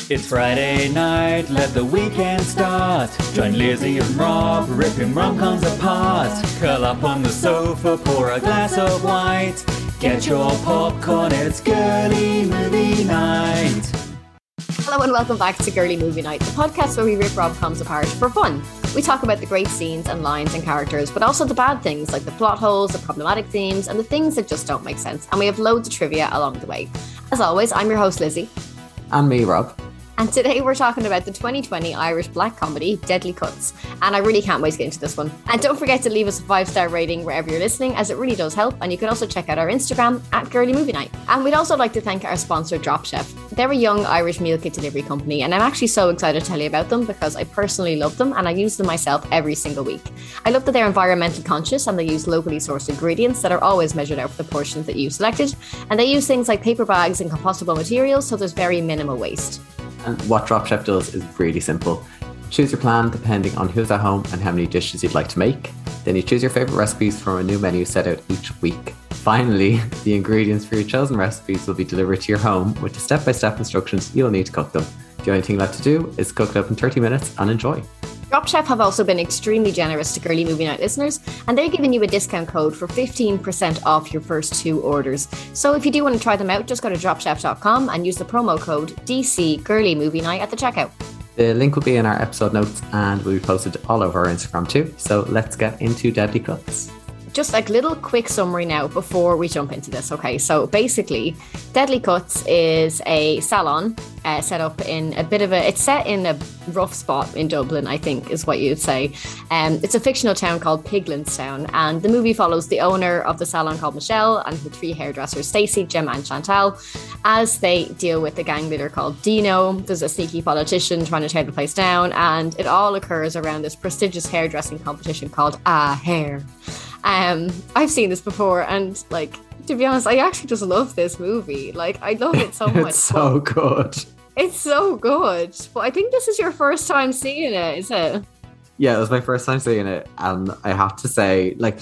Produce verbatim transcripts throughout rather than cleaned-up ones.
It's Friday night, let the weekend start. Join Lizzie and Rob, ripping rom-coms apart. Curl up on the sofa, pour a glass of white. Get your popcorn, it's girly movie night. Hello and welcome back to Girly Movie Night, the podcast where we rip rom-coms apart for fun. We talk about the great scenes and lines and characters, but also the bad things like the plot holes, the problematic themes, and the things that just don't make sense. And we have loads of trivia along the way. As always, I'm your host, Lizzie. And me, Rob. And today we're talking about the twenty twenty Irish black comedy, Deadly Cuts. And I really can't wait to get into this one. And don't forget to leave us a five-star rating wherever you're listening, as it really does help. And you can also check out our Instagram at Girly Movie Night. And we'd also like to thank our sponsor, Drop Chef. They're a young Irish meal kit delivery company, and I'm actually so excited to tell you about them because I personally love them and I use them myself every single week. I love that they're environmentally conscious and they use locally sourced ingredients that are always measured out for the portions that you've selected. And they use things like paper bags and compostable materials, so there's very minimal waste. And what Drop Chef does is really simple. Choose your plan depending on who's at home and how many dishes you'd like to make. Then you choose your favourite recipes from a new menu set out each week. Finally, the ingredients for your chosen recipes will be delivered to your home with the step-by-step instructions you'll need to cook them. The only thing left to do is cook it up in thirty minutes and enjoy. Drop Chef have also been extremely generous to Girly Movie Night listeners, and they're giving you a discount code for fifteen percent off your first two orders. So if you do want to try them out, just go to drop chef dot com and use the promo code D C Girly Movie Night at the checkout. The link will be in our episode notes and will be posted all over our Instagram too. So let's get into Deadly Cuts. Just like little quick summary now before we jump into this. Okay, so basically Deadly Cuts is a salon uh, set up in a bit of a, it's set in a rough spot in Dublin, I think is what you'd say. Um, it's a fictional town called Piglinstown, and the movie follows the owner of the salon called Michelle and the three hairdressers Stacey, Gemma and Chantal as they deal with a gang leader called Dino. There's a sneaky politician trying to tear the place down, and it all occurs around this prestigious hairdressing competition called Ah Hair. Um, I've seen this before, and like, to be honest, I actually just love this movie. Like, I love it so much. It's so good. It's so good. But I think this is your first time seeing it, is it? Yeah, it was my first time seeing it, and I have to say, like,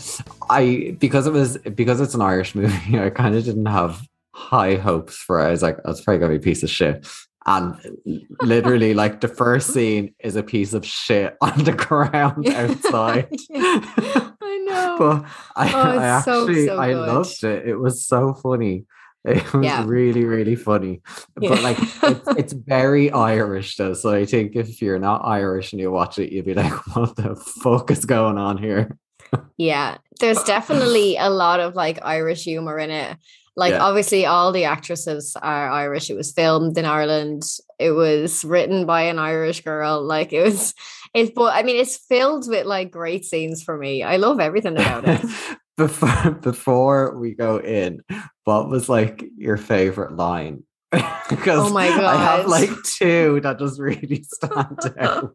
I because it was because it's an Irish movie, I kind of didn't have high hopes for it. I was like, oh, it's probably gonna be a piece of shit. And literally, like, the first scene is a piece of shit on the ground outside. Yeah, I know. But I, oh, I actually, so, so I good. loved it. It was so funny. It was Yeah. really, really funny. Yeah. But like, it's, it's very Irish though. So I think if you're not Irish and you watch it, you'd be like, what the fuck is going on here? Yeah, there's definitely a lot of like Irish humor in it. Like, Yeah. obviously, all the actresses are Irish. It was filmed in Ireland. It was written by an Irish girl. Like, it was, it's, but I mean, it's filled with like great scenes for me. I love everything about it. before, before we go in, what was like your favorite line? Because Oh my I have God. like two that just really stand out.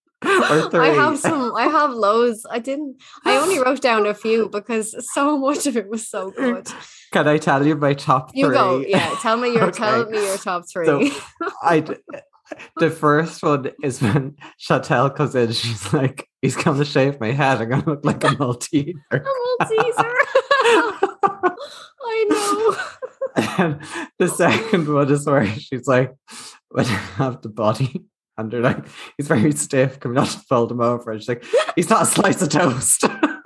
Or three. I have some, I have loads. I didn't, I only wrote down a few because so much of it was so good. Can I tell you my top You three? go, yeah. Tell me your, Okay. tell me your top three. So I, d- the first one is when Chantal comes in. She's like, "He's going to shave my head. I'm going to look like a Malteser." A Malteser. I know. And the second one is where she's like, "When I have the body," and they're like, "He's very stiff. Can we not just fold him over?" And she's like, "He's not a slice of toast."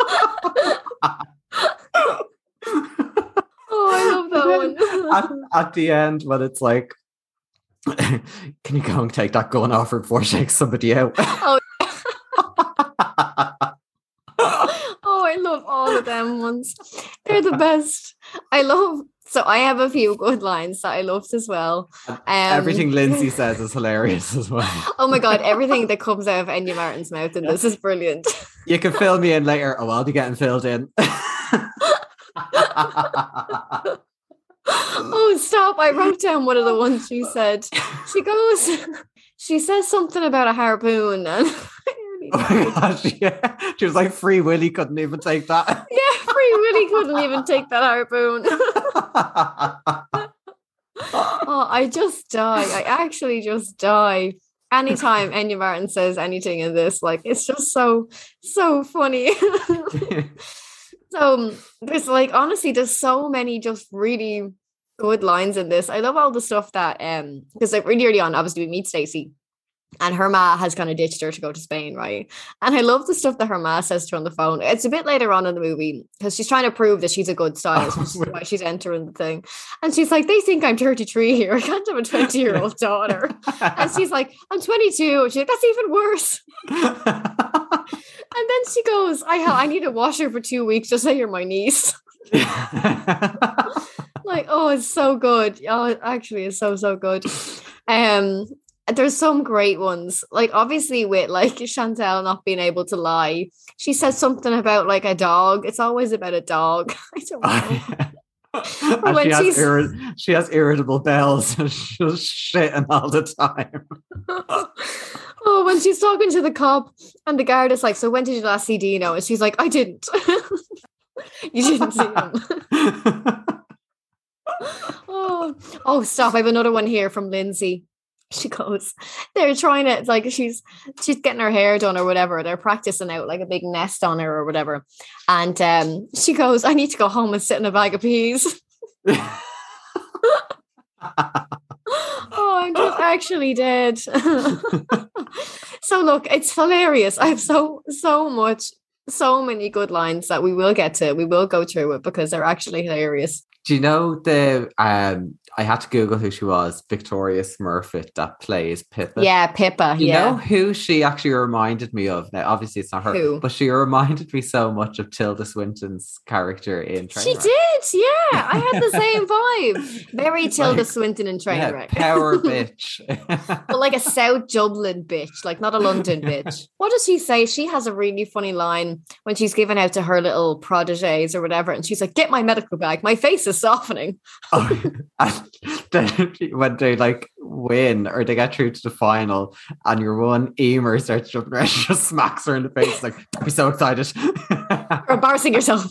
Oh, I love that one. at, at the end, when it's like, "Can you go and take that gun off her before she takes somebody out?" Oh. Oh, I love all of them ones. They're the best. I love, so I have a few good lines that I loved as well. Um, Everything Lindsay says is hilarious as well. Oh my God, everything that comes out of Enya Martin's mouth in this is brilliant. You can fill me in later. Oh, I'll be getting filled in. Oh, stop. I wrote down one of the ones she said. She goes, she says something about a harpoon. And Oh my gosh, yeah. She was like, Free Willy couldn't even take that. yeah, Free Willy couldn't even take that harpoon. Oh, I just die. I actually just die. Anytime Enya Martin says anything in this, like, it's just so, so funny. So there's like, honestly, there's so many just really good lines in this. I love all the stuff that um because like really early on, obviously we meet Stacey. And her ma has kind of ditched her to go to Spain, right? And I love the stuff that her ma says to her on the phone. It's a bit later on in the movie because she's trying to prove that she's a good stylist, which is why she's entering the thing. And she's like, they think I'm thirty-three here. I can't have a twenty-year-old daughter. And she's like, I'm twenty-two. And she's like, that's even worse. And then she goes, I ha- I need a washer for two weeks just so you're my niece. Like, oh, it's so good. Oh, it actually is so, so good. Um, There's some great ones, like obviously with like Chantel not being able to lie. She says something about like a dog. It's always about a dog. I don't know. And when she, has she's- irri- she has irritable bells and she's shitting all the time. Oh, when she's talking to the cop and the guard is like, so when did you last see Dino? And she's like, I didn't. You didn't see him. oh, oh, stop. I have another one here from Lindsay. She goes, they're trying to, like, she's she's getting her hair done or whatever. They're practicing out like a big nest on her or whatever. And um, she goes, I need to go home and sit in a bag of peas. Oh, I'm just actually dead. So look, it's hilarious. I have so, so much, so many good lines that we will get to. We will go through it because they're actually hilarious. Do you know the, um, I had to Google who she was, Victoria Smurfit, that plays Pippa. Yeah, Pippa. Do you yeah. know who she actually reminded me of? Now, obviously it's not her, Who? but she reminded me so much of Tilda Swinton's character in Trainwreck. She did, yeah. I had the same vibe. Very Tilda Like, Swinton in Yeah, Trainwreck. power bitch. But like a South Dublin bitch, like not a London bitch. What does she say? She has a really funny line when she's given out to her little proteges or whatever, and she's like, "Get my medical bag. My face is softening." Oh, and then when they like win or they get through to the final and your one Emer starts jumping around, she just smacks her in the face like, don't be so excited. Or embarrassing yourself.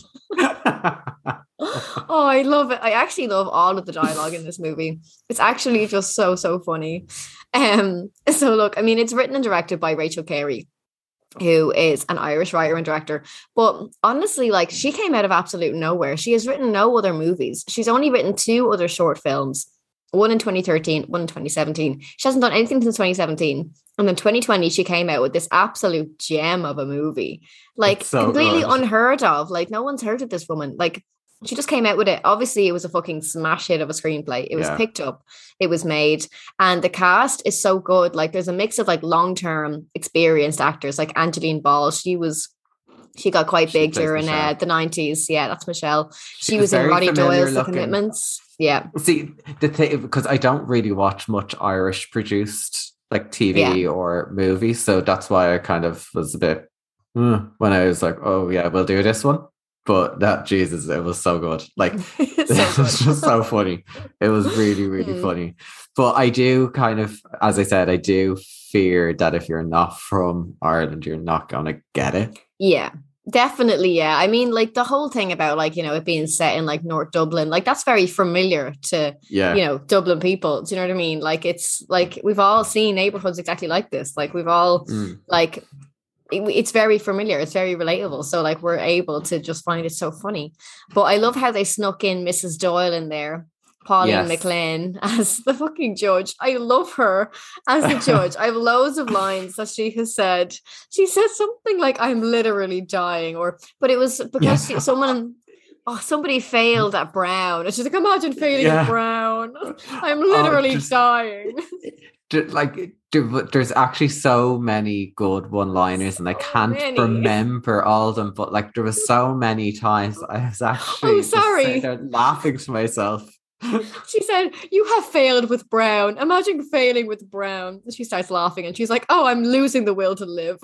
Oh, I love it. I actually love all of the dialogue in this movie. It's actually just so, so funny. Um, so look, I mean, it's written and directed by Rachel Carey, who is an Irish writer and director. But honestly, like, she came out of absolute nowhere. She has written no other movies. She's only written two other short films, one in twenty thirteen, one in twenty seventeen. She hasn't done anything since twenty seventeen. And then twenty twenty, she came out with this absolute gem of a movie. Like, It's so completely good. unheard of. Like, no one's heard of this woman. Like, she just came out with it. Obviously, it was a fucking smash hit of a screenplay. It was Yeah. picked up. It was made. And the cast is so good. Like, there's a mix of like long-term experienced actors, like Angeline Ball. She was, she got quite She big plays during uh, Michelle. the nineties. Yeah, that's Michelle. She She's was in very Roddy familiar Doyle's The looking. Commitments. Yeah. See, the thing, because I don't really watch much Irish produced like T V or movies, so that's why I kind of was a bit hmm, when I was like, oh yeah, we'll do this one. But that, Jesus, it was so good. Like, it So was just so funny. It was really, really Mm. funny. But I do kind of, as I said, I do fear that if you're not from Ireland, you're not going to get it. Yeah, definitely. Yeah. I mean, like the whole thing about like, you know, it being set in like North Dublin, like that's very familiar to, Yeah. you know, Dublin people. Do you know what I mean? Like, it's like we've all seen neighborhoods exactly like this. Like, we've all Mm. like, it- it's very familiar. It's very relatable. So like, we're able to just find it so funny. But I love how they snuck in Missus Doyle in there. Pauline Yes. McLean as the fucking judge. I love her as the judge. I have loads of lines that she has said. She said something like, I'm literally dying, or, but it was because Yeah. she, someone, oh, somebody failed at Brown. And she's like, imagine failing Yeah. at Brown. I'm literally just- dying. Ju- Like, there- there's actually so many good one-liners, and I So can't many. remember all of them. But like, there was so many times I was actually just sorry. sitting there laughing to myself. She said, you have failed with Brown. Imagine failing with Brown. And she starts laughing and she's like, oh, I'm losing the will to live.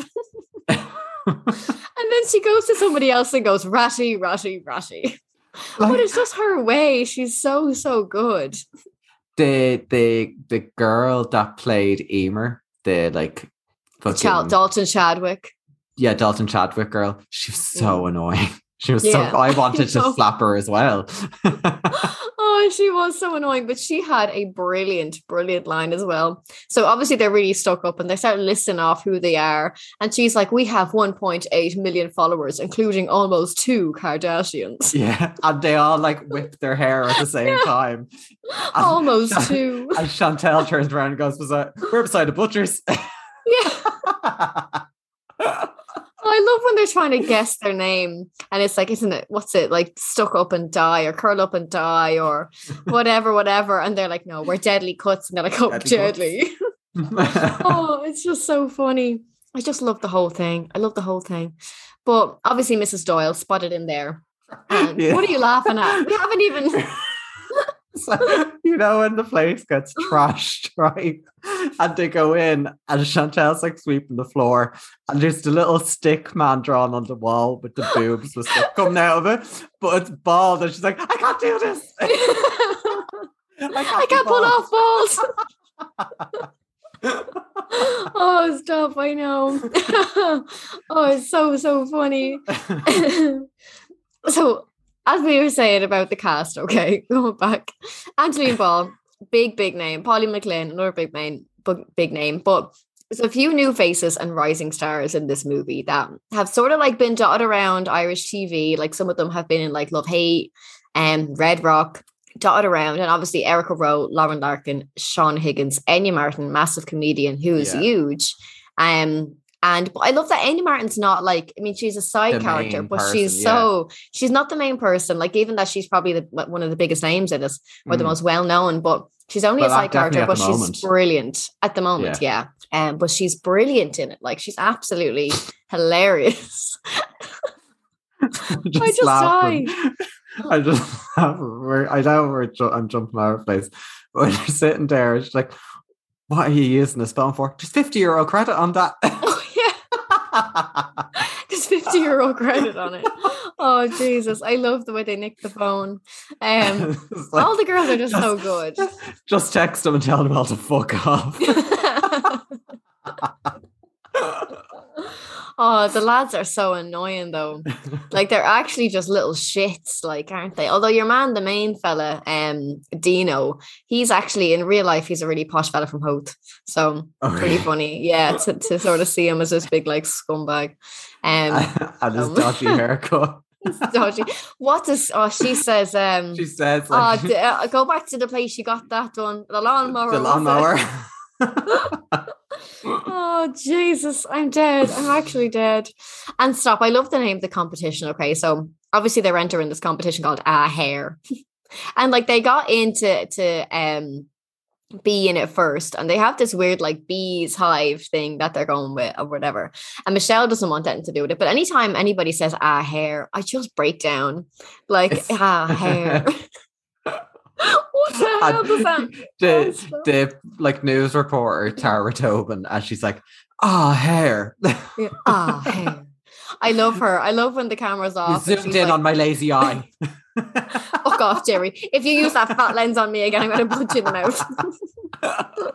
And then she goes to somebody else and goes, ratty, ratty, ratty. But it's just her way. She's so, so good. the the the girl that played Emer, the like fucking, Chal- Dalton Chadwick. yeah, Dalton Chadwick girl, she was so Mm. annoying. She was Yeah, so, I wanted I to know. slap her as well. Oh, she was so annoying, but she had a brilliant, brilliant line as well. So obviously they're really stuck up and they start listing off who they are. And she's like, we have one point eight million followers, including almost two Kardashians. Yeah, and they all like whip their hair at the same Yeah. time. And Almost Chan- two. And Chantel turns around and goes, "Beside- we're beside the butchers." Yeah. I love when they're trying to guess their name and it's like, isn't it, what's it, like stuck up and die or curl up and die or whatever, whatever. And they're like, no, we're Deadly Cuts. And they're like, oh, Deadly Deadly. Oh, it's just so funny. I just love the whole thing. I love the whole thing. But obviously Missus Doyle spotted in there. And Yeah. what are you laughing at? We haven't even... So, you know, when the place gets trashed, right? And they go in, and Chantel's like sweeping the floor, and there's the little stick man drawn on the wall with the boobs with stuff coming out of it, but it's bald, and she's like, I can't do this. I I can't pull be off balls. Oh, stop. I know. Oh, it's so, so funny. So, as we were saying about the cast, okay, going back, Angeline Ball, big, big name. Polly McLean, another big name, big, big name. But there's a few new faces and rising stars in this movie that have sort of like been dotted around Irish T V. Like some of them have been in like Love Hate and Red Rock, dotted around. And obviously Erica Rowe, Lauren Larkin, Sean Higgins, Enya Martin, massive comedian who's Yeah. huge. Um, And but I love that Enya Martin's not like, I mean, she's a side The character, main but person, she's yeah. so, she's not the main person. Like, even that she's probably the, one of the biggest names in it, or the Mm. most well known, but she's only Well, a side definitely character, at but the she's moment. brilliant at the moment. Yeah. Um, but she's brilliant in it. Like, she's absolutely hilarious. I just laughing. die. I just laugh. We're- I know we're ju- I'm jumping out of place. But when you're sitting there, she's like, what are you using this phone for? Just fifty euro credit on that. Oh, yeah. Just fifty euro credit on it. Oh, Jesus. I love the way they nick the phone. Um, It's like, all the girls are just so just- good. Just text them and tell them all to fuck off. Oh, the lads are so annoying though. Like they're actually just little shits, like, aren't they? Although your man, the main fella, um, Dino, he's actually in real life, he's a really posh fella from Hoth. So Oh, pretty really? funny. Yeah, to, to sort of see him as this big like scumbag. Um And his um, dodgy haircut. it's dodgy. What does oh she says, um She says, oh, like, d- uh, go back to the place you got that done. The lawnmower. the was lawnmower. it? Oh Jesus, I'm dead. I'm actually dead. And stop. I love the name of the competition. Okay, so obviously they're entering this competition called Ah Hair, and like they got into to um be in it first, and they have this weird like bees hive thing that they're going with or whatever. And Michelle doesn't want anything to do with it. But anytime anybody says Ah Hair, I just break down like It's- Ah Hair. What the hell does that? the, the like news reporter Tara Tobin, and she's like, ah, hair. Yeah. Ah, hair. I love her. I love when the camera's You off. and zoomed she's in like, on my lazy eye. fuck off, Jerry. If you use that fat lens on me again, I'm going to punch you in the mouth.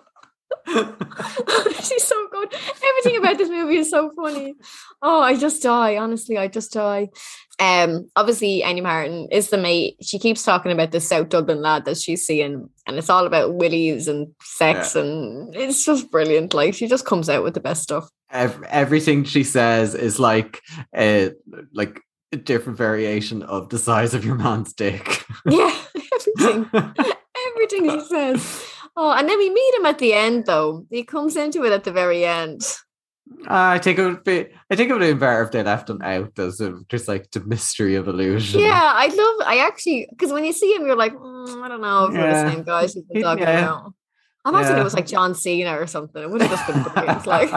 She's so good. Everything about this movie is so funny. Oh, I just die. Honestly, I just die. Um, obviously, Enya Martin is the mate. She keeps talking about the South Dublin lad that she's seeing, and it's all about willies and sex, Yeah. and it's just brilliant. Like, she just comes out with the best stuff. Ev- everything she says is like a like a different variation of the size of your man's dick. Yeah, everything. Everything she says. Oh, and then we meet him at the end, though. He comes into it at the very end. I think it would be. I think it would have been better if they left him out as a, just like the mystery of illusion. Yeah, I love. I actually, because when you see him, you're like, mm, I don't know if we're Yeah. the same guys she's been He- talking yeah. about. I imagine Yeah. it was like John Cena or something. It would have just been brilliant. Like,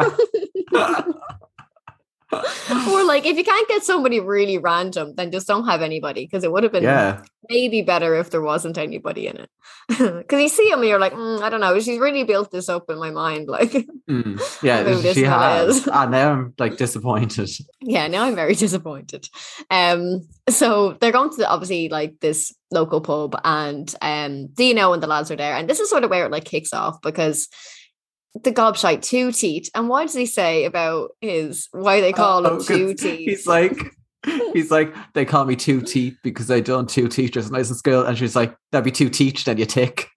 or like if you can't get somebody really random, then just don't have anybody, because it would have been Yeah. maybe better if there wasn't anybody in it. Because you see him and you're like, mm, I don't know. She's really built this up in my mind. Like, Mm. Yeah, Who this she fella has. is. And now I'm like disappointed. yeah, now I'm very disappointed. Um, so they're going to the, obviously like this local pub, and um, Dino and the lads are there, and this is sort of where it like kicks off, because the gobshite two teeth. And what does he say about his why they call Oh, him 'cause two teeth? He's like, He's like, they call me two teeth because I done two teachers when I was in school. And she's like, that'd be two teach, then you tick.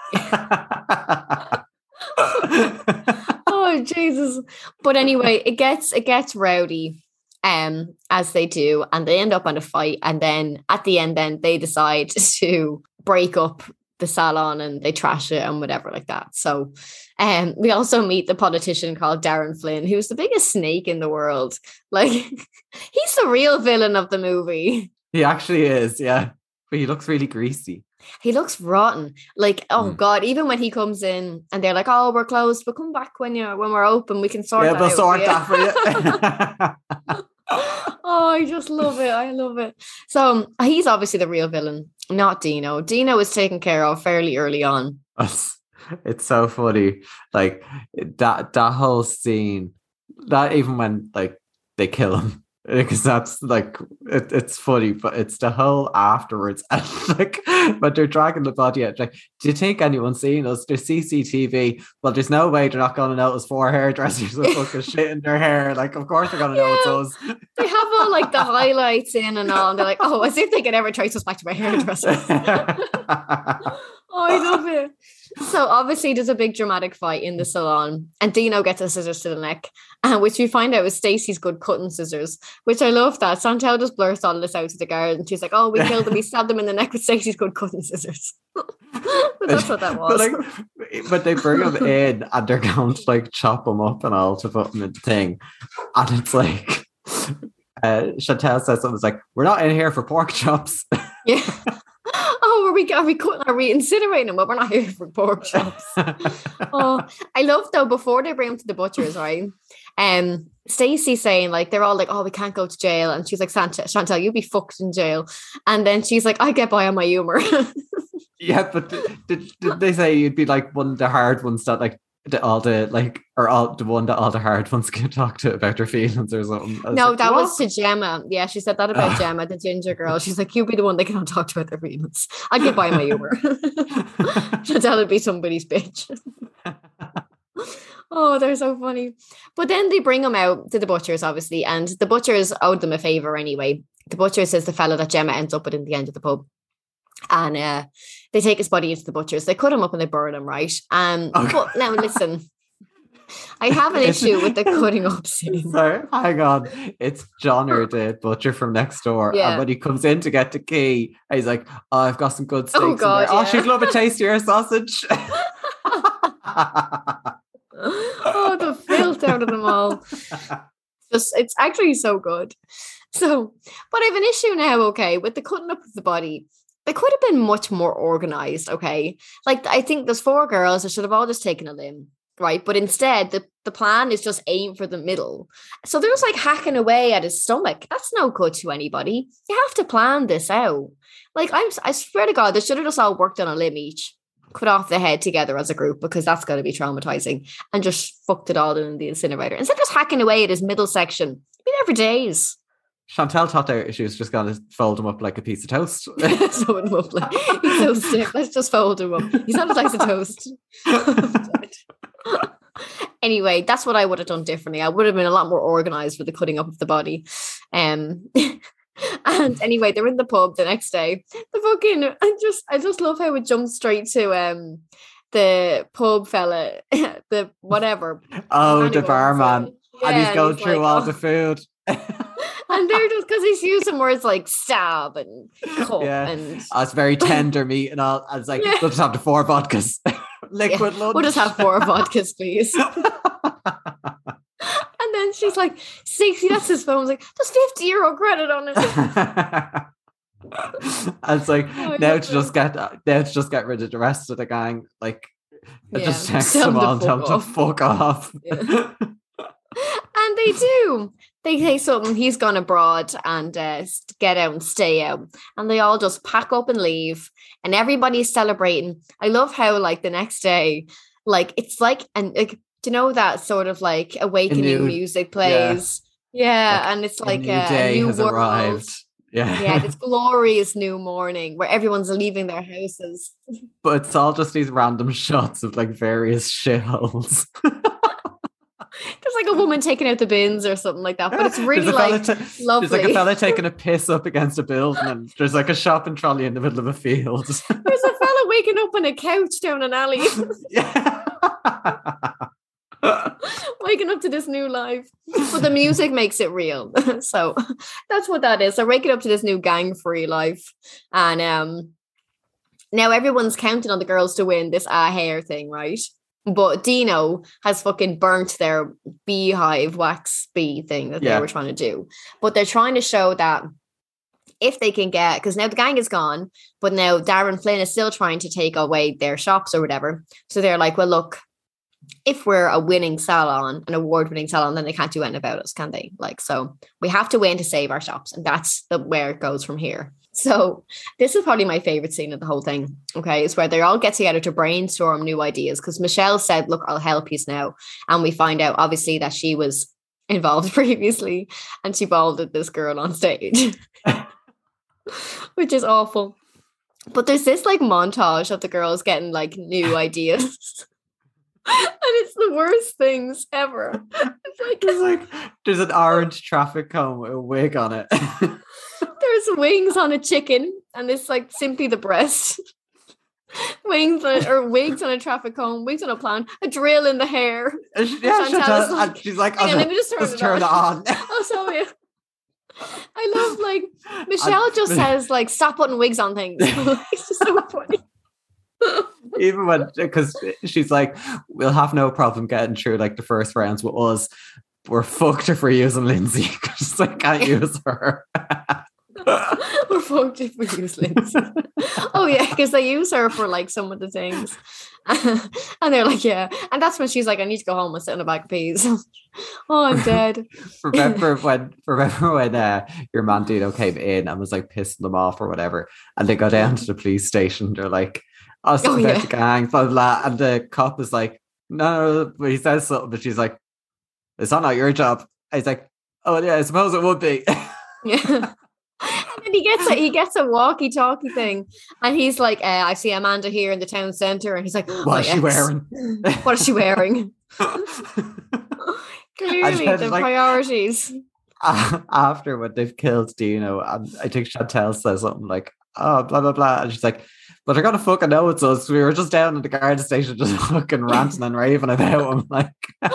Oh Jesus. But anyway, it gets it gets rowdy. Um, as they do, and they end up on a fight, and then at the end, then they decide to break up the salon and they trash it and whatever like that. So, um, we also meet the politician called Darren Flynn, who's the biggest snake in the world. Like, he's the real villain of the movie. He actually is, yeah. But he looks really greasy. He looks rotten. Like, oh Mm. God, even when he comes in and they're like, oh, we're closed, but come back when you're when we're open, we can sort Yeah, that they'll out sort for you." that for you. Oh, I just love it. I love it. So um, he's obviously the real villain, not Dino. Dino is taken care of fairly early on. It's, it's so funny. Like that that whole scene, that even when like they kill him. Because that's like it, it's funny, but it's the whole afterwards and like when they're dragging the body out. Like, do you think anyone's seen us? There's C C T V. Well, there's no way they're not going to notice four hairdressers with fucking shit in their hair. Like, of course they're going to know it's us. They have all like the highlights in and all. And they're like, oh, as if they could ever trace us back to my hairdresser. Oh, I love it. So obviously there's a big dramatic fight in the salon and Dino gets a scissors to the neck, uh, which we find out was Stacey's good cutting scissors, which I love that. Chantal just blurts all this out to the guard and she's like, oh, we killed him. We stabbed him in the neck with Stacey's good cutting scissors. But that's what that was. But, like, but they bring him in and they're going to like chop him up and all to put him in the thing. And it's like, uh, Chantal says something like, we're not in here for pork chops. Yeah. Oh, are we are we cutting, are we incinerating him? Well, we're not here for pork chops. Oh, I love though before they bring him to the butchers, right? Um, Stacey saying like they're all like, oh, we can't go to jail, and she's like, Chantal, Chantal, you'll be fucked in jail. And then she's like, I get by on my humor. Yeah, but did, did, did they say you'd be like one of the hard ones that like the, all the like or all the one that all the hard ones can talk to about their feelings or something? No, like, that what? was to Gemma. Yeah, she said that about Gemma, the ginger girl. She's like, you'll be the one that cannot talk to about their feelings. I get by my humor. Chantal would be somebody's bitch. Oh, they're so funny. But then they bring him out to the butchers, obviously, and the butchers owed them a favour anyway. The butcher says the fellow that Gemma ends up with in the end of the pub. And uh, they take his body into the butchers. They cut him up and they burn him, right? Um, okay. But now listen, I have an issue with the cutting up scene. Sorry, hang on. It's John or the butcher from next door. Yeah. And when he comes in to get the key, he's like, oh, I've got some good steaks Oh, in God, there. Oh, yeah. she'd love a taste of your sausage. Oh, the filth out of them all. Just, it's actually so good. So, but I have an issue now, okay, with the cutting up of the body. They could have been much more organized, okay? Like, I think there's four girls that should have all just taken a limb, right? But instead, the, the plan is just aim for the middle. So they're just like hacking away at his stomach. That's no good to anybody. You have to plan this out. Like, I'm, I swear to God, they should have just all worked on a limb each, cut off the head together as a group, because that's going to be traumatizing, and just fucked it all in the incinerator. Instead of just hacking away at his middle section, be there for days. Chantal thought that she was just going to fold him up like a piece of toast. So lovely. He's so stiff. Let's just fold him up. He's not a slice of toast. Anyway, that's what I would have done differently. I would have been a lot more organized with the cutting up of the body. Um, and anyway, they're in the pub the next day. The fucking, I just, I just love how it jumps straight to um the pub fella, the whatever. Oh, the barman. Yeah, and he's going he's through like, all oh. the food. And they're just, because he's using words like stab and cup Yeah. and Oh, it's very tender meat and all. I was like, Yeah. we'll just have the four vodkas. Liquid Yeah, lunch. we'll just have four vodkas, please. And then she's like, sixty, that's his phone. I was like, there's fifty euro credit on it. And it's like, Oh, I now love to just get now to just get rid of the rest of the gang. Like, I Yeah, just text tell them them to all and tell them to fuck fuck off. Yeah. And they do. They say something, he's gone abroad and uh, get out and stay out. And they all just pack up and leave. And everybody's celebrating. I love how, like, the next day, like, it's like, and like, do you know that sort of like awakening new- music plays? Yeah. Yeah, Like, and it's A like new a, day a new has world. arrived. Yeah. Yeah, this glorious new morning where everyone's leaving their houses. But it's all just these random shots of like various shitholes. There's There's like a woman taking out the bins or something like that, but it's really like ta- lovely. There's like a fella taking a piss up against a building, and there's like a shopping trolley in the middle of a field. There's a fella waking up on a couch down an alley. Yeah. Waking up to this new life, but the music makes it real. So that's what that is. So waking up to this new gang-free life, and um, now everyone's counting on the girls to win this ah hair thing, right? But Dino has fucking burnt their beehive wax bee thing that Yeah. they were trying to do. But they're trying to show that if they can get, because now the gang is gone, but now Darren Flynn is still trying to take away their shops or whatever. So they're like, well, look, if we're a winning salon, an award-winning salon, then they can't do anything about us, can they? Like, so we have to win to save our shops, and that's the where it goes from here. So this is probably my favorite scene of the whole thing. Okay, it's where they all get together to brainstorm new ideas, because Michelle said, "Look, I'll help you now," and we find out obviously that she was involved previously, and she balled at this girl on stage, which is awful. But there's this like montage of the girls getting like new ideas. And it's the worst things ever. It's like, There's like there's an orange traffic cone with a wig on it. there's wings on a chicken, and it's like simply the breast. Wings on, or wigs on a traffic cone, wigs on a plant, a drill in the hair. And she- yeah, Chantal Chantal- is like, and she's like, hang on, oh, let me just turn let's it turn on. it on. Oh, sorry. I love like Michelle just says like stop putting wigs on things. It's just so funny. Even when, because she's like, we'll have no problem getting through like the first rounds with us. We're fucked if we're using Lindsay because I can't use her. We're fucked if we use Lindsay. Oh yeah, because they use her for like some of the things. And they're like, yeah. And that's when she's like, I need to go home and sit on a bag of peas. Oh, I'm dead. remember when remember when uh, your man Dino came in and was like pissing them off or whatever, and they go down to the police station, they're like, oh, something Oh, about yeah. the gang, blah, blah, blah, and the cop is like, no, but he says something, but she's like, it's not your job. And he's like, oh yeah, I suppose it would be. Yeah. And then he gets a he gets a walkie-talkie thing, and he's like, uh, I see Amanda here in the town centre, and he's like, What "My is she ex. wearing? What is she wearing?" Clearly, then, the like- priorities. After when they've killed Dino, and I think Chantal says something like, oh, blah, blah, blah. And she's like, but they're going to fucking know it's us. We were just down at the guard station just fucking ranting and raving about him. Like,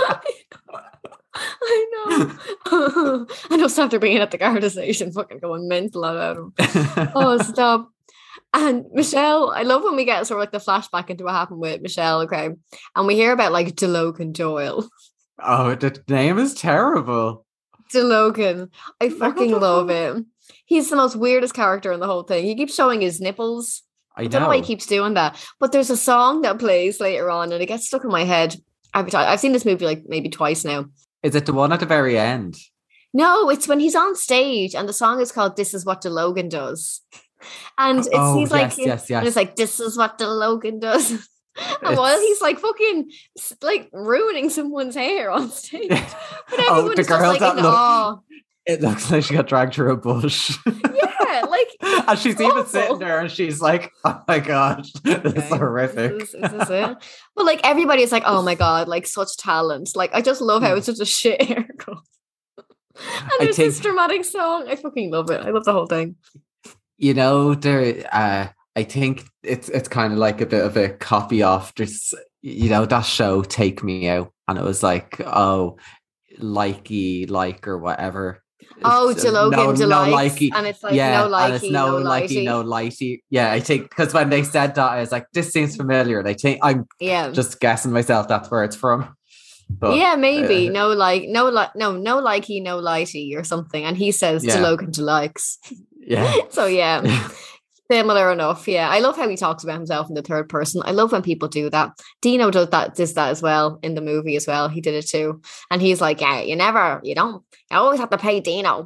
I know. And just after being at the guard station, fucking going mental about him. Oh, stop. And Michelle, I love when we get sort of like the flashback into what happened with Michelle, okay? And we hear about like DeLogan Doyle. oh, the name is terrible. DeLogan. I Like, what fucking the love fuck? it. He's the most weirdest character in the whole thing. He keeps showing his nipples. I I don't know why he know. keeps doing that. But there's a song that plays later on and it gets stuck in my head. I've, I've seen this movie like maybe twice now. Is it the one at the very end? No, it's when he's on stage and the song is called This Is What DeLogan Does. And it's Oh, he's like, yes, yes, yes. and it's like, this is what DeLogan does. And It's- while he's like fucking like ruining someone's hair on stage. But Oh, everyone's the just girl like that in look- awe. It looks like she got dragged through a bush. Yeah, like And she's it's even awful. sitting there and she's like, oh my God, this is Okay, horrific. Is this, is this it? But like everybody is like, oh my God, like such talent. Like I just love how it's such a shit haircut. And there's think- this dramatic song. I fucking love it. I love the whole thing. You know, there. Uh, I think it's it's kind of like a bit of a copy off. There's, you know, that show Take Me Out, and it was like, oh, likey, like or whatever. Oh, It's, DeLogan no, no delights, likey. and it's like yeah, no and it's likey, no, no likey, lighty. no lighty. Yeah, I think because when they said that, I was like, this seems familiar. And I think I'm Yeah, just guessing myself that's where it's from. But, yeah, maybe uh, no like no like no no likey, no lighty or something. And he says Yeah. DeLogan likes. yeah. So yeah. Similar enough, yeah. I love how he talks about himself in the third person. I love when people do that. Dino does that, does that as well in the movie as well. He did it too, and he's like, "Yeah, you never, you don't, you always have to pay Dino."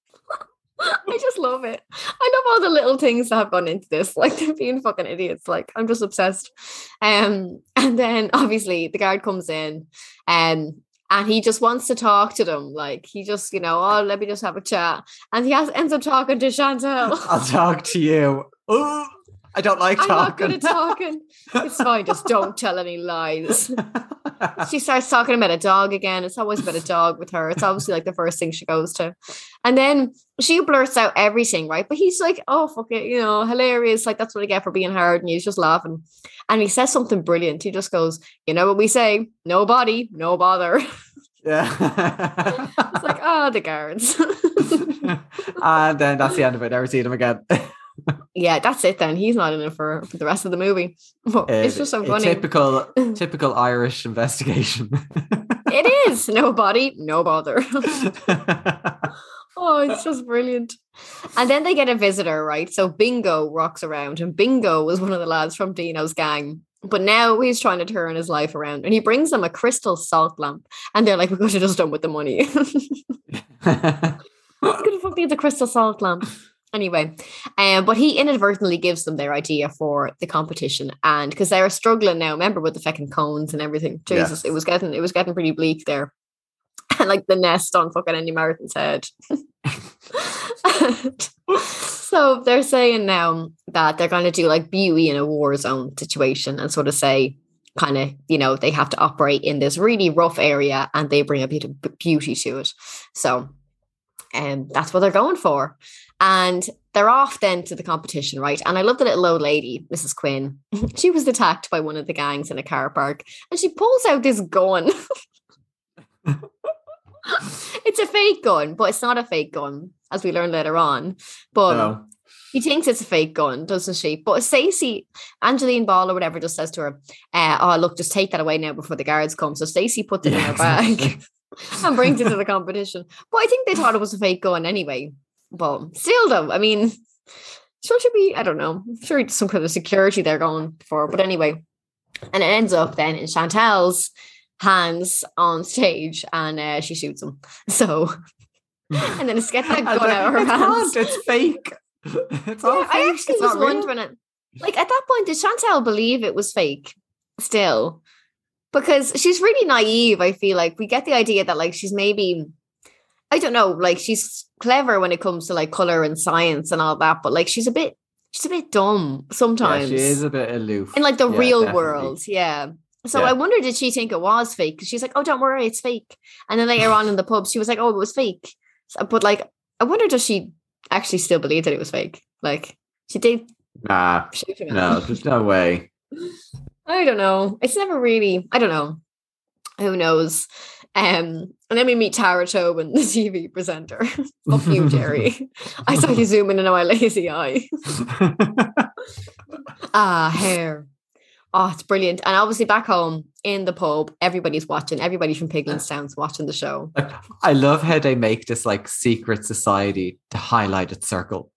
I just love it. I love all the little things that have gone into this, like them being fucking idiots. Like I'm just obsessed. Um, and then obviously the guard comes in, um, and he just wants to talk to them. Like he just, you know, oh, let me just have a chat. And he has ends up talking to Chantal. I'll talk to you. Ooh. I don't like I'm not talking. good at talking. It's fine. Just don't tell any lies. She starts talking about a dog again. It's always about a dog with her. It's obviously like the first thing she goes to. And then she blurts out everything, right? But he's like, oh, fuck it, you know, hilarious. Like, that's what I get for being hard. And he's just laughing. And he says something brilliant. He just goes, you know what we say? No body, no bother. Yeah. It's like, oh, the guards. And then that's the end of it. Never seen him again. Yeah, that's it then. He's not in it for, for the rest of the movie. But it's just so A funny. Typical, typical Irish investigation. It is. No body, no bother. Oh, it's just brilliant. And then they get a visitor, right? So Bingo rocks around, and Bingo was one of the lads from Dino's gang. But now he's trying to turn his life around, and he brings them a crystal salt lamp. And they're like, we could have just done with the money. What the fuck needs a crystal salt lamp? Anyway, um, but he inadvertently gives them their idea for the competition, and because they're struggling now, remember with the fucking cones and everything. Jesus, Yes. it was getting it was getting pretty bleak there. And like the nest on fucking Andy Martin's head. So they're saying now that they're going to do like beauty in a war zone situation, and sort of say, kind of, you know, they have to operate in this really rough area, and they bring a bit of beauty to it. So, um, that's what they're going for. And they're off then to the competition, right? And I love the little old lady, Missus Quinn. She was attacked by one of the gangs in a car park, and she pulls out this gun. It's a fake gun, but it's not a fake gun, as we learn later on. But No. she thinks it's a fake gun, doesn't she? But Stacey, Angeline Ball or whatever, just says to her, uh, oh, look, just take that away now before the guards come. So Stacey puts it Yeah, in her bag exactly. and brings it to the competition. But I think they thought it was a fake gun anyway. But still, though, I mean, sure should be, I don't know, I'm sure it's some kind of security they're going for. But anyway, and it ends up then in Chantal's hands on stage, and uh, she shoots him. So, and then it's get that I was gun like, out of her it's hands. not, it's fake. It's all Yeah, fake. I actually it's was not real. wondering, like at that point, did Chantal believe it was fake still? Because she's really naive, I feel like. We get the idea that like she's maybe, I don't know, like she's clever when it comes to like color and science and all that, but like she's a bit, she's a bit dumb sometimes. Yeah, she is a bit aloof. in like the Yeah, real definitely. world, yeah. So Yeah. I wonder, did she think it was fake? Because she's like, oh, don't worry, it's fake. And then later on in the pub, she was like, oh, it was fake. So, but like, I wonder, does she actually still believe that it was fake? Like, she did Nah, shoot him. no, there's no way. I don't know. It's never really, I don't know. Who knows? Um, and then we meet Tara Tobin, the T V presenter. Fuck you, Jerry. I saw you zoom in on my lazy eye. Ah, hair. Oh, it's brilliant. And obviously back home in the pub, everybody's watching. Everybody from Piglinstown's watching the show. I love how they make this like secret society to highlight its circle.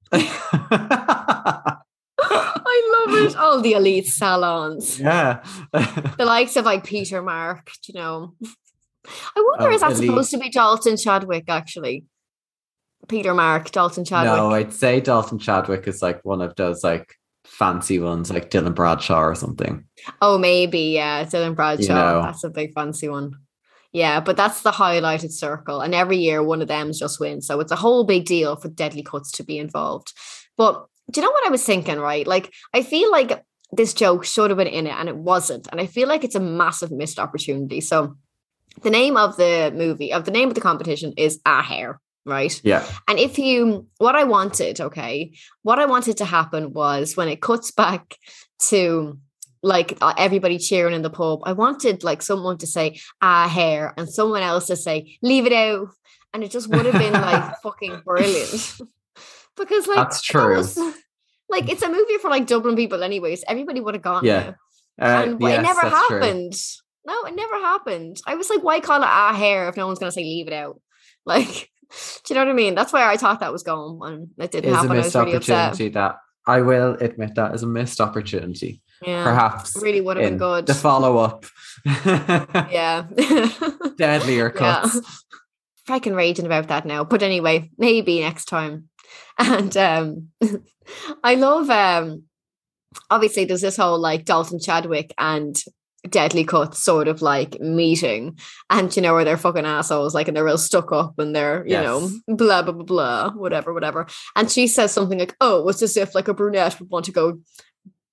I love it. All the elite salons. Yeah. The likes of like Peter Mark, you know. I wonder, Oh, is that elite. supposed to be Dalton Chadwick, actually? Peter Mark, Dalton Chadwick. No, I'd say Dalton Chadwick is like one of those like fancy ones, like Dylan Bradshaw or something. Oh, maybe, yeah. Dylan Bradshaw. You know. That's a big fancy one. Yeah, but that's the highlighted circle. And every year one of them just wins. So it's a whole big deal for Deadly Cuts to be involved. But do you know what I was thinking, right? Like, I feel like this joke should have been in it and it wasn't. And I feel like it's a massive missed opportunity. So the name of the movie, of the name of the competition is A Hair, right? Yeah. And if you, what I wanted, okay, what I wanted to happen was when it cuts back to like uh, everybody cheering in the pub, I wanted like someone to say, ah, hair, and someone else to say, leave it out. And it just would have been like fucking brilliant. Because like, That's that true. was- like it's a movie for like Dublin people anyways. Everybody would have gotten Yeah. it. Uh, And, but yes, it never that's true. happened. No, it never happened. I was like, why call it a hair if no one's going to say leave it out? Like, do you know what I mean? That's where I thought that was going, and it didn't Is a happen. I was missed really upset. opportunity that I will admit that is a missed opportunity. Yeah, Perhaps really would have been in good. the follow up. Yeah. Deadlier Yeah. cuts. Freaking raging about that now. But anyway, maybe next time. And um I love um obviously there's this whole like Dalton Chadwick and Deadly Cuts sort of like meeting, and you know where they're fucking assholes, like, and they're real stuck up and they're, you Yes. know, blah blah blah blah, whatever, whatever. And she says something like, oh, it's as if like a brunette would want to go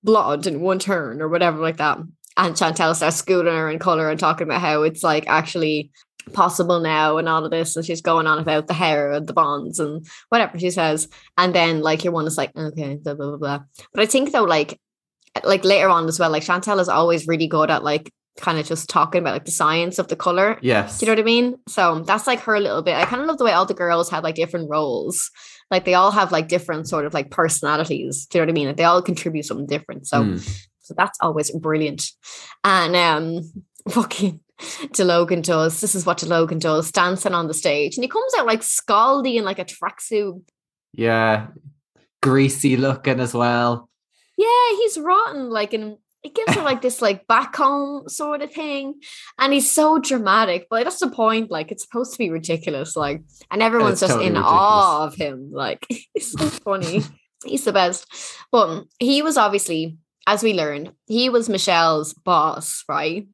blood in one turn or whatever like that. And Chantel starts schooling her in colour and talking about how it's like actually possible now and all of this. And she's going on about the hair and the bonds and whatever she says. And then like your one is like, okay, blah, blah, blah, blah. But I think though, like, like later on as well, like Chantel is always really good at like kind of just talking about like the science of the colour. Yes. Do you know what I mean? So that's like her little bit. I kind of love the way all the girls have like different roles. Like they all have like different sort of like personalities. Do you know what I mean? Like, they all contribute something different. So mm. So that's always brilliant. And um, fucking DeLogan does. This is what DeLogan does, dancing on the stage. And he comes out like scaldy in like a tracksuit. Yeah. Greasy looking as well. Yeah, he's rotten. Like, and it gives her like this like back home sort of thing. And he's so dramatic. But that's the point. Like, it's supposed to be ridiculous. Like, and everyone's it's just totally in ridiculous. Awe of him. Like, he's so funny. He's the best. But he was obviously, as we learned, he was Michelle's boss, right?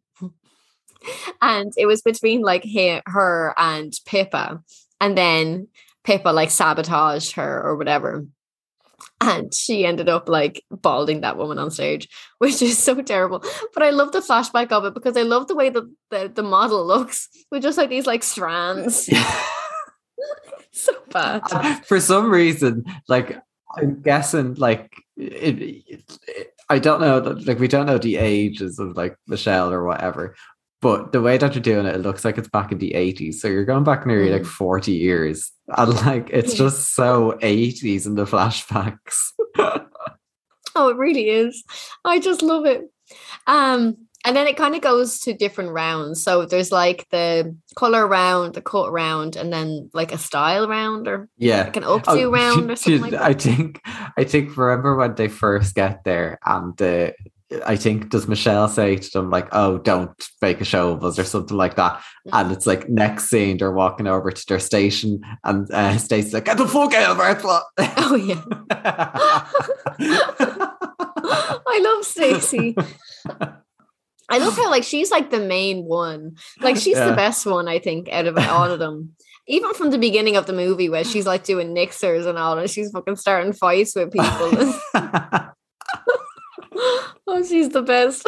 And it was between like he, her and Pippa. And then Pippa like sabotaged her or whatever. And she ended up like balding that woman on stage, which is so terrible. But I love the flashback of it because I love the way the, the, the model looks with just like these like strands. So bad. For some reason, like I'm guessing like it, it, it I don't know, like we don't know the ages of like Michelle or whatever, but the way that you're doing it, it looks like it's back in the eighties. So you're going back nearly mm. like forty years. And like, it's just so eighties in the flashbacks. Oh, it really is. I just love it. Um, and then it kind of goes to different rounds. So there's like the color round, the cut round, and then like a style round or yeah, like an up to oh, round or something like that. I think, I think remember when they first get there and uh, I think, does Michelle say to them like, oh, don't make a show of us or something like that? And it's like next scene, they're walking over to their station and uh, Stacey's like, get the fuck out of our plot. Oh, yeah. I love Stacey. I love how like she's like the main one. Like she's yeah. the best one, I think, out of all of them. Even from the beginning of the movie where she's like doing nixers and all and she's fucking starting fights with people. Oh, she's the best.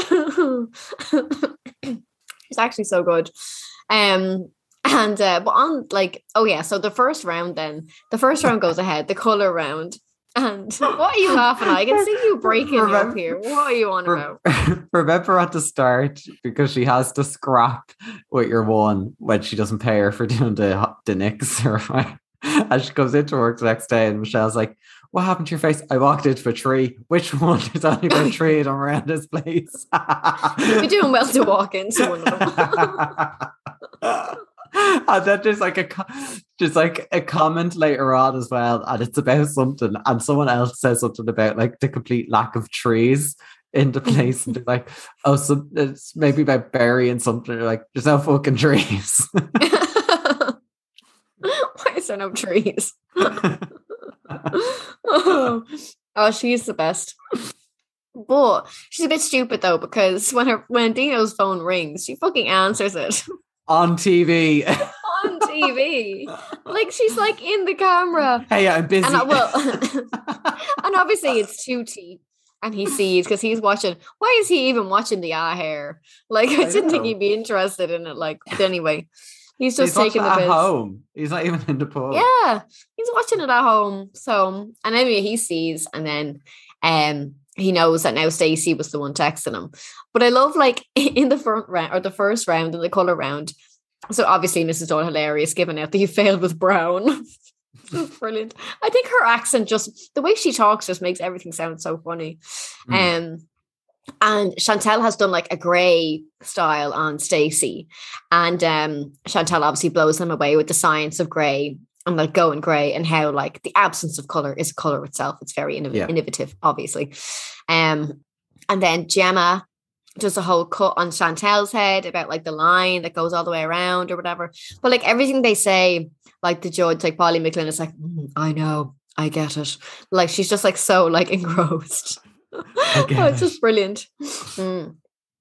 She's actually so good. Um, and uh, but on like, oh yeah, so the first round then, the first round goes ahead, the colour round. And what are you laughing at? I can see you breaking remember, up here. What are you on about? Remember at the start, because she has to scrap with your one when she doesn't pay her for doing the, the nicks, right? And she comes into work the next day and Michelle's like, what happened to your face? I walked into a tree. Which one? There's only about three of them around this place. You're doing well to walk into one of them. And then there's like a there's like a comment later on as well, and it's about something, and someone else says something about like the complete lack of trees in the place, and they're like, oh, so it's maybe about burying something. They're like, there's no fucking trees. Why is there no trees? oh. oh, she's the best. But she's a bit stupid though, because when her when Dino's phone rings, she fucking answers it. On T V. On T V. Like she's like in the camera. Hey, I'm busy. And, I, well, and obviously it's Tootie. And he sees because he's watching. Why is he even watching the ah hair? Like I, I didn't know. think he'd be interested in it. Like, but anyway, he's just he's taking the at piss. home. He's not even in the pool. Yeah, he's watching it at home. So, and anyway, he sees, and then um. he knows that now Stacey was the one texting him. But I love like in the front round or the first round in the colour round. So obviously Missus Dawn hilarious given out that you failed with brown. Brilliant. I think her accent just the way she talks just makes everything sound so funny. Mm. Um and Chantel has done like a grey style on Stacey. And um Chantel obviously blows them away with the science of grey. And like going grey and how like the absence of colour is colour itself. It's very innov- yeah. innovative, obviously. Um, and then Gemma does a whole cut on Chantel's head about like the line that goes all the way around or whatever. But like everything they say, like the judge, like Polly McLean is like, mm, I know, I get it. Like she's just like so like engrossed. Oh, it's just brilliant. Mm.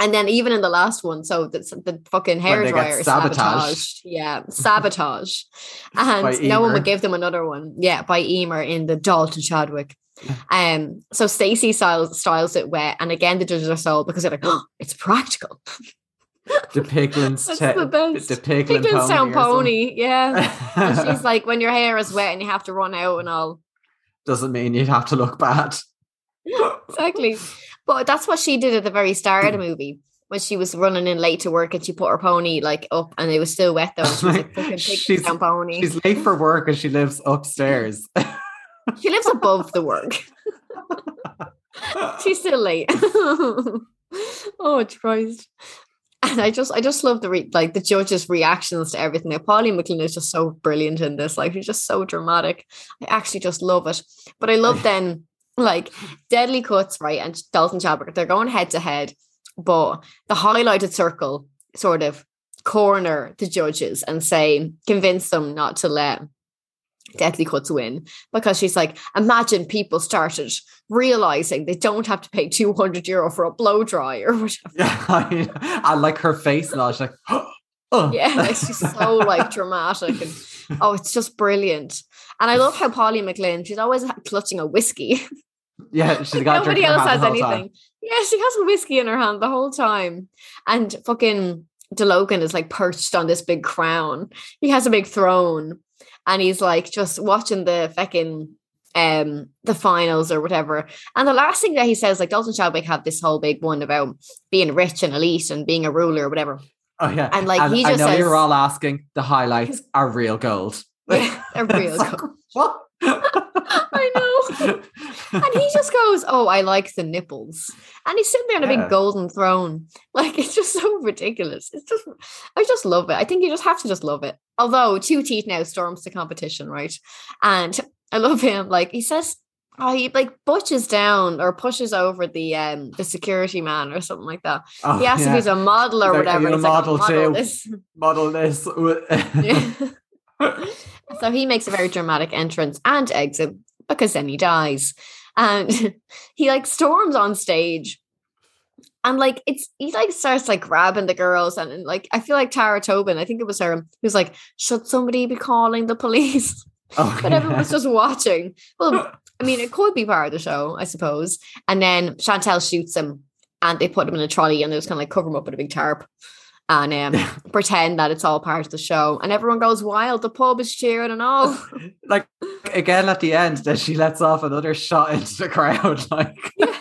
And then even in the last one, so the, the fucking hairdryer is sabotaged. sabotaged. Yeah, sabotage. And no one would give them another one. Yeah, by Emer in the Dalton Chadwick. Um, so Stacey styles, styles it wet. And again, the judges are sold because they're like, oh, it's practical. The Piglin's That's te- the best. The Piglin Piglin's pony. town or pony. Yeah. And something. she's like, when your hair is wet and you have to run out and all. Doesn't mean you'd have to look bad. Exactly. But that's what she did at the very start of the movie. When she was running in late to work and she put her pony like up and it was still wet though. And she was like, fucking Piglin's town pony. She's late for work and she lives upstairs. She lives above the work. She's still late. Oh Christ. And I just I just love the re- like the judges' reactions to everything. Like, Pauline McLean is just so brilliant in this. Like she's just so dramatic. I actually just love it. But I love then like Deadly Cuts, right? And Dalton Chadwick, they're going head to head. But the highlighted circle sort of corner the judges and say, convince them not to let Deadly Cuts win, because she's like, imagine people started realizing they don't have to pay two hundred euro for a blow dry or whatever. Yeah, I, I like her face now. She's like, oh. Yeah, like she's so like dramatic and oh, it's just brilliant. And I love how Pauline McLean, she's always clutching a whiskey. Yeah, she's Like, got nobody drink in her else hand has the whole anything. time. Yeah, she has a whiskey in her hand the whole time. And fucking DeLogan is like perched on this big crown. He has a big throne. And he's like just watching the fucking um the finals or whatever. And the last thing that he says, like Dalton Chadwick have this whole big one about being rich and elite and being a ruler or whatever. Oh yeah, And like he I just know says, you're all asking. The highlights are real gold. yeah, they're real It's like, gold. what? I know. And he just goes, oh, I like the nipples. And he's sitting there on a Yeah. big golden throne. Like, it's just so ridiculous. It's just, I just love it. I think you just have to just love it. Although Two Teeth now storms the competition, right? And I love him. Like, he says, oh, he like butches down or pushes over the um the security man or something like that. Oh, He asks yeah. if he's a model or He's like, whatever. "Are you and a he's like, "I'll model model too?" this." Model this. Yeah. So he makes a very dramatic entrance and exit because then he dies. And he like storms on stage. And like it's he like starts like grabbing the girls and, and like I feel like Tara Tobin, I think it was her, who was like, should somebody be calling the police? Oh, But yeah. everyone's just watching. Well, I mean, it could be part of the show, I suppose. And then Chantel shoots him and they put him in a trolley and they just kind of like cover him up with a big tarp and um, pretend that it's all part of the show. And everyone goes wild. The pub is cheering and all. Like again at the end, then she lets off another shot into the crowd. Like,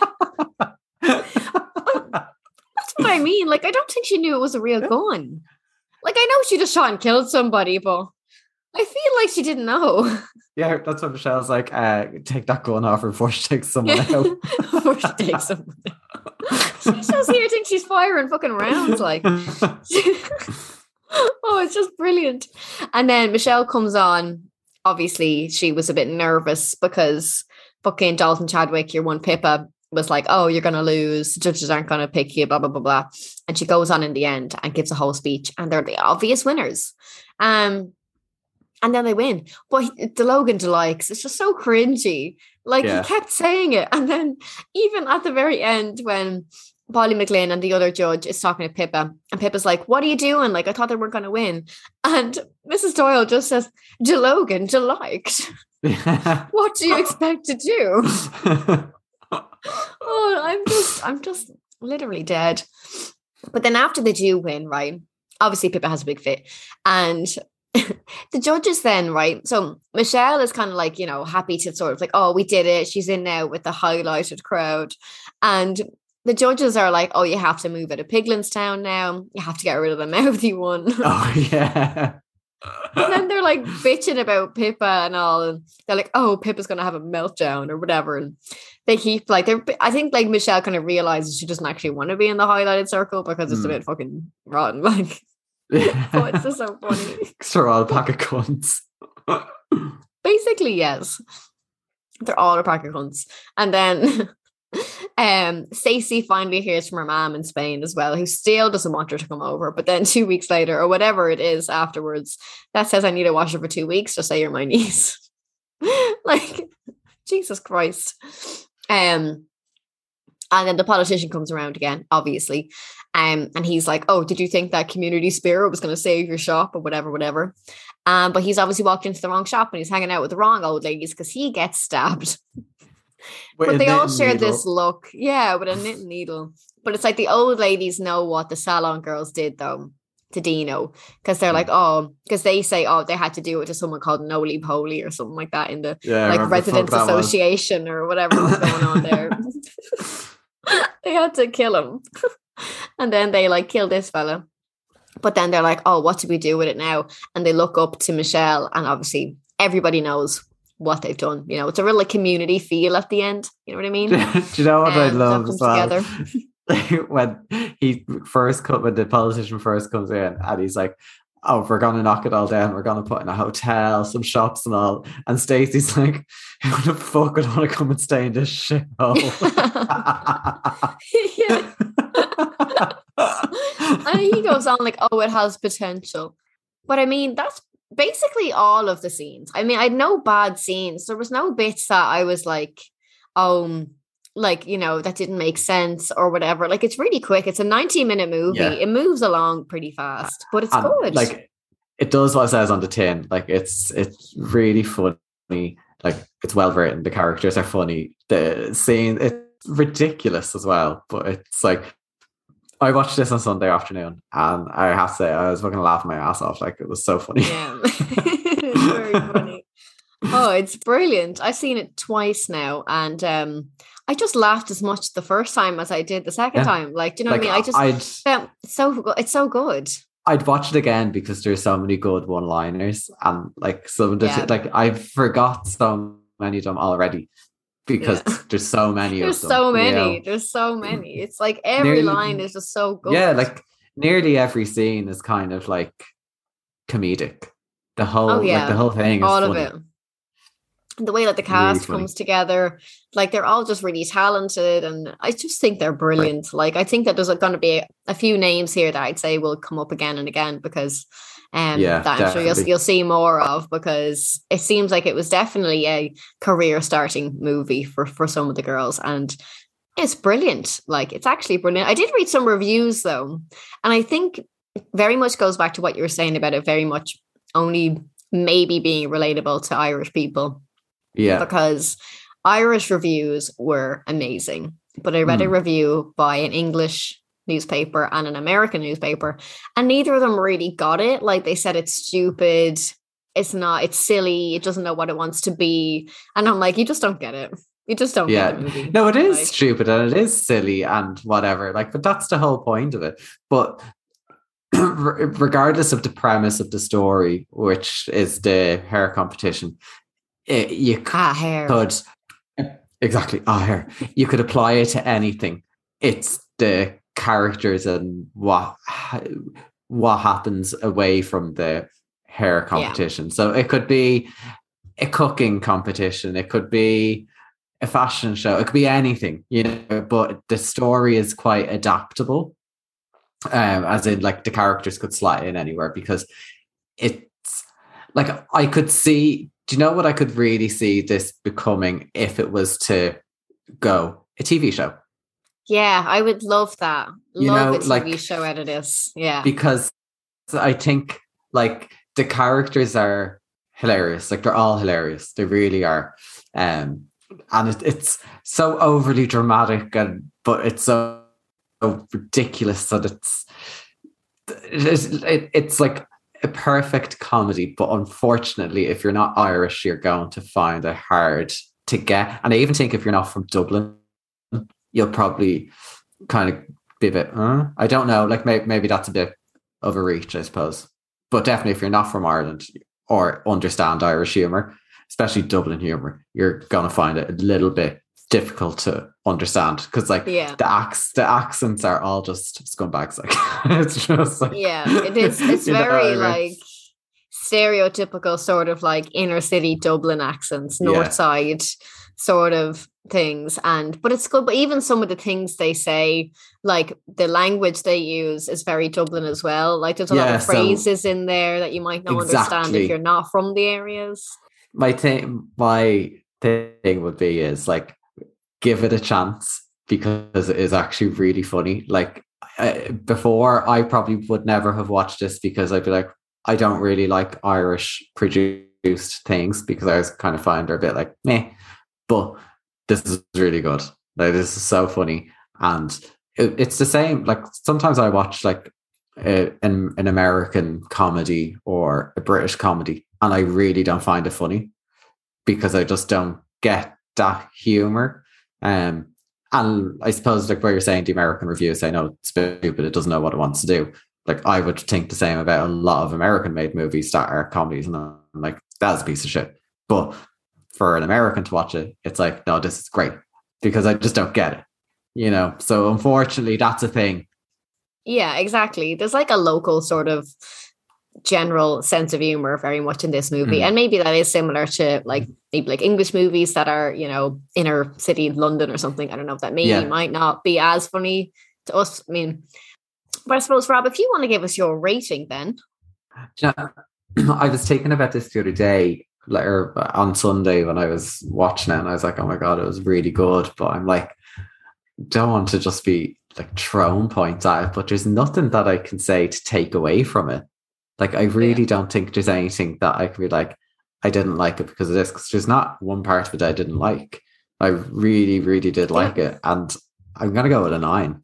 That's what I mean. Like, I don't think she knew it was a real gun. Like, I know she just shot and killed somebody, but I feel like she didn't know. yeah, that's what Michelle's like. Uh, take that gun off her before she takes someone out. Before she takes someone out. She just here thinks she's firing fucking rounds. Like, oh, it's just brilliant. And then Michelle comes on. Obviously, she was a bit nervous because fucking Dalton Chadwick, your one Pippa, was like, oh, you're going to lose. The judges aren't going to pick you, blah, blah, blah, blah. And she goes on in the end and gives a whole speech. And they're the obvious winners. Um, and then they win. But the Logan likes, it's just so cringy. Like, Yeah. he kept saying it. And then even at the very end, when Polly McLean and the other judge is talking to Pippa, and Pippa's like, what are you doing? Like, I thought they weren't going to win. And Missus Doyle just says, DeLogan, deliked. What do you expect to do? Oh, I'm just, I'm just literally dead. But then after they do win, right? Obviously, Pippa has a big fit. And the judges then, right? So Michelle is kind of like, you know, happy to sort of like, oh, we did it. She's in now with the highlighted crowd. And the judges are like, oh, you have to move out of Piglinstown now. You have to get rid of the mouthy one. Oh, yeah. And then they're like bitching about Pippa and all. And they're like, oh, Pippa's going to have a meltdown or whatever. And they keep like, they're, I think like Michelle kind of realizes she doesn't actually want to be in the highlighted circle because it's Mm. a bit fucking rotten. Like, oh, it's just so funny. Because they're all a pack of cunts. Basically, yes. They're all a pack of cunts. And then um, Stacey finally hears from her mom in Spain as well, who still doesn't want her to come over. But then two weeks later, or whatever it is afterwards, that says I need to watch her for two weeks to say you're my niece. Like, Jesus Christ. Um, And then the politician comes around again, obviously. Um, and he's like, oh, did you think that community spirit was going to save your shop or whatever, whatever. Um, but he's obviously walked into the wrong shop and he's hanging out with the wrong old ladies because he gets stabbed. With But a they all knitting share needle. this look. Yeah, with a knitting needle. But it's like the old ladies know what the salon girls did, though, to Dino. Because they're like, oh, because they say, oh, they had to do it to someone called Noli Poly or something like that in the Yeah, I like remember the fuck Residents that was. Association or whatever was going on there. They had to kill him. And then they like kill this fella. But then they're like, oh, what do we do with it now? And they look up to Michelle, and obviously everybody knows what they've done. You know, it's a real like community feel at the end. You know what I mean? Do you know what I Um, love they'll as come well? together. When he first co- when the politician first comes in and he's like, oh, we're gonna knock it all down, we're gonna put in a hotel, some shops and all. And Stacey's like, who the fuck would want to come and stay in this shithole? Yeah. And he goes on like, oh, it has potential. But I mean, that's basically all of the scenes. I mean, I had no bad scenes. There was no bits that I was like, um, like, you know, that didn't make sense or whatever. Like, it's really quick. It's a ninety minute movie. Yeah. It moves along pretty fast, but it's And, good. like, it does what it says on the tin. Like, it's it's really funny. Like, it's well written. The characters are funny. The scene, it's ridiculous as well. But it's like, I watched this on Sunday afternoon, and I have to say, I was fucking laughing my ass off. Like, it was so funny. Yeah. It's very funny. Oh, it's brilliant. I've seen it twice now, and um, I just laughed as much the first time as I did the second Yeah. time. Like, do you know Like, what I mean? I just I'd felt so go- it's so good. I'd watch it again because there's so many good one-liners, and like some of the Yeah. like I forgot so many of them already because Yeah. there's so many There's of them. so you many. know? There's so many. It's like every Nearly- line is just so good. Yeah, like nearly every scene is kind of like comedic. The whole Oh, yeah. like the whole thing is all of funny. it. The way that the Really cast funny. comes together, like they're all just really talented, and I just think they're brilliant. Like, I think that there's going to be a, a few names here that I'd say will come up again and again because um Yeah, that I'm sure you'll, definitely. you'll see more of, because it seems like it was definitely a career starting movie for for some of the girls, and it's brilliant. Like, it's actually brilliant. I did read some reviews though, and I think very much goes back to what you were saying about it very much only maybe being relatable to Irish people, Yeah. because Irish reviews were amazing. But I read a Mm. review by an English newspaper and an American newspaper, and neither of them really got it. Like, they said it's stupid, it's not, it's silly, it doesn't know what it wants to be. And I'm like, you just don't get it. You just don't Yeah. get the movie. No, it is Like, stupid and it is silly and whatever. Like, but that's the whole point of it. But re- regardless of the premise of the story, which is the hair competition, it, you ah, hair. could exactly ah hair. You could apply it to anything. It's the characters and what what happens away from the hair competition. So it could be a cooking competition. It could be a fashion show. It could be anything, you know. But the story is quite adaptable, um, as in like the characters could slot in anywhere because it's like I could see. Do you know what I could really see this becoming if it was to go a T V show? Yeah, I would love that. You Love know, a T V like- show out of this. Yeah. Because I think like the characters are hilarious. Like, they're all hilarious. They really are. Um, and it, it's so overly dramatic, and but it's so, so ridiculous that it's it's, it, it's like a perfect comedy. But unfortunately, if you're not Irish, you're going to find it hard to get. And I even think if you're not from Dublin, you'll probably kind of be a bit, uh, I don't know, like maybe, maybe that's a bit of a reach, I suppose. But definitely if you're not from Ireland or understand Irish humour, especially Dublin humour, you're going to find it a little bit difficult to understand because like Yeah. the acts, the accents are all just scumbags. Like it's just like, Yeah, it is. It's you know very what I mean? like stereotypical sort of like inner city Dublin accents, north Yeah. side sort of things. And but it's good. But even some of the things they say, like the language they use is very Dublin as well. Like there's a lot Yeah, of so- phrases in there that you might not understand Exactly. if you're not from the areas. my thing my thing would be is like give it a chance because it is actually really funny. Like I, before, I probably would never have watched this because I'd be like, I don't really like Irish produced things because I was kind of find they're a bit like meh. But this is really good. Like this is so funny, and it, it's the same. Like sometimes I watch like a, an an American comedy or a British comedy, and I really don't find it funny because I just don't get that humor. Um, and I suppose like where you're saying the American reviews say no, it's stupid, it doesn't know what it wants to do. Like I would think the same about a lot of American made movies that are comedies, and I'm like, that's a piece of shit. But for an American to watch it, it's like, no, this is great because I just don't get it, you know? So unfortunately that's a thing. Yeah, exactly. There's like a local sort of general sense of humor very much in this movie. Mm. And maybe that is similar to like maybe like English movies that are, you know, inner city London or something. I don't know if that maybe yeah. might not be as funny to us. I mean, but I suppose, Rob, if you want to give us your rating then. Yeah, I was thinking about this the other day, like or on Sunday when I was watching it, and I was like, oh my God, it was really good. But I'm like, don't want to just be like throwing points at it, but there's nothing that I can say to take away from it. Like, I really yeah. don't think there's anything that I could be like, I didn't like it because of this, because there's not one part of it I didn't like. I really, really did like yeah. it. And I'm going to go with a nine.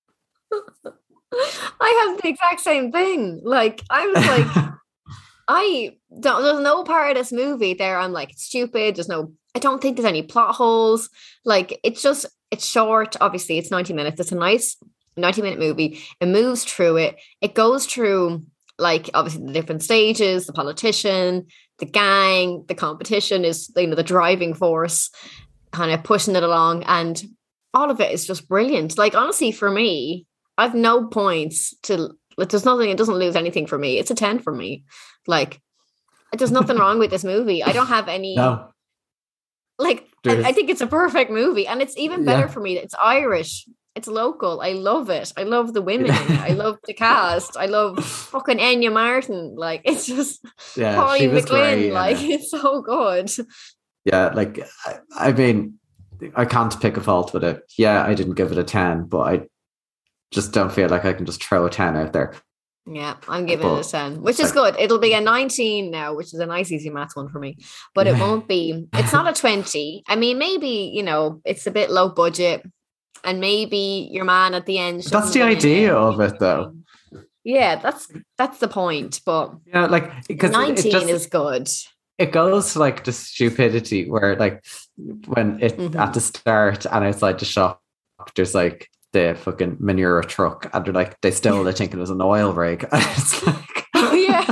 I have the exact same thing. Like, I was like, I don't, there's no part of this movie there I'm like, it's stupid. There's no, I don't think there's any plot holes. Like, it's just, it's short. Obviously, it's ninety minutes. It's a nice ninety minute movie. It moves through it. It goes through, like, obviously the different stages, the politician, the gang, the competition is, you know, the driving force, kind of pushing it along. And all of it is just brilliant. Like, honestly, for me, I've no points to, like, there's nothing, it doesn't lose anything for me. It's a ten for me. Like, there's nothing wrong with this movie. I don't have any, no. like, I, I think it's a perfect movie. And it's even better yeah. for me that it's Irish. It's local. I love it. I love the women. I love the cast. I love fucking Enya Martin. Like, it's just yeah, Pauline McLean. Great, like, yeah. it's so good. Yeah, like, I, I mean, I can't pick a fault with it. Yeah, I didn't give it a ten, but I just don't feel like I can just throw a ten out there. Yeah, I'm giving but, it a ten, which is good. It'll be a nineteen now, which is a nice, easy maths one for me. But it won't be, it's not a twenty. I mean, maybe, you know, it's a bit low budget. And maybe your man at the end. That's the idea of it, though. Yeah, that's that's the point. But yeah, like, because nineteen it just, is good. It goes to like the stupidity where, like, when it mm-hmm. at the start and outside the shop, there's like the fucking manure truck, and they're like, they stole it thinking it was an oil rig. And it's like, oh yeah.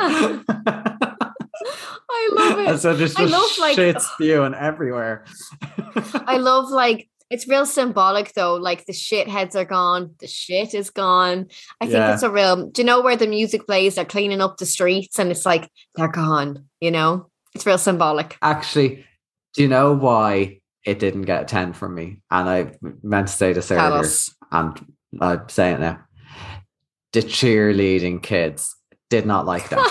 I love it. And so there's just love, like, shit spewing everywhere. I love, like, it's real symbolic though. Like, the shitheads are gone. The shit is gone. I think yeah. it's a real, do you know where the music plays? They're cleaning up the streets and it's like, they're gone, you know? It's real symbolic. Actually, do you know why it didn't get a ten from me? And I meant to say this Tell earlier us. And I'm saying it now. The cheerleading kids did not like them.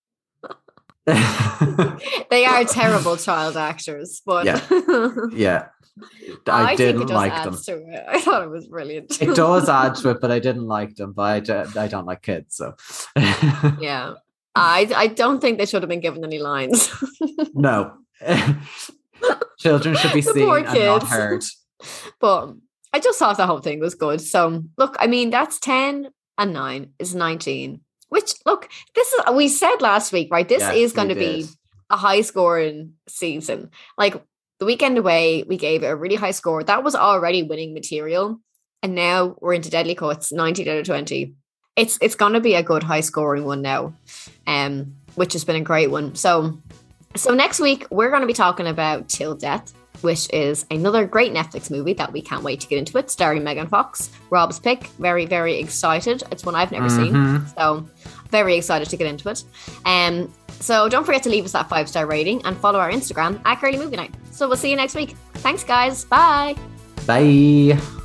They are terrible child actors, but yeah, yeah. I, I didn't like them. I thought it was brilliant. It does add to it, but I didn't like them. But I, do, I don't like kids, so yeah. I I don't think they should have been given any lines. No, children should be seen and not heard. But I just thought the whole thing was good. So look, I mean, that's ten and nine is nineteen. Which, look, this is, we said last week, right? This yes, is going to be a high scoring season. Like, The Weekend Away, we gave it a really high score. That was already winning material. And now we're into Deadly Cuts, nineteen out of twenty. It's it's going to be a good high scoring one now, um, which has been a great one. So, so next week, we're going to be talking about Till Death, which is another great Netflix movie that we can't wait to get into it, starring Megan Fox. Rob's pick. Very, very excited. It's one I've never mm-hmm. seen. So very excited to get into it. Um, so don't forget to leave us that five-star rating and follow our Instagram at Curly Movie Night. So we'll see you next week. Thanks, guys. Bye. Bye.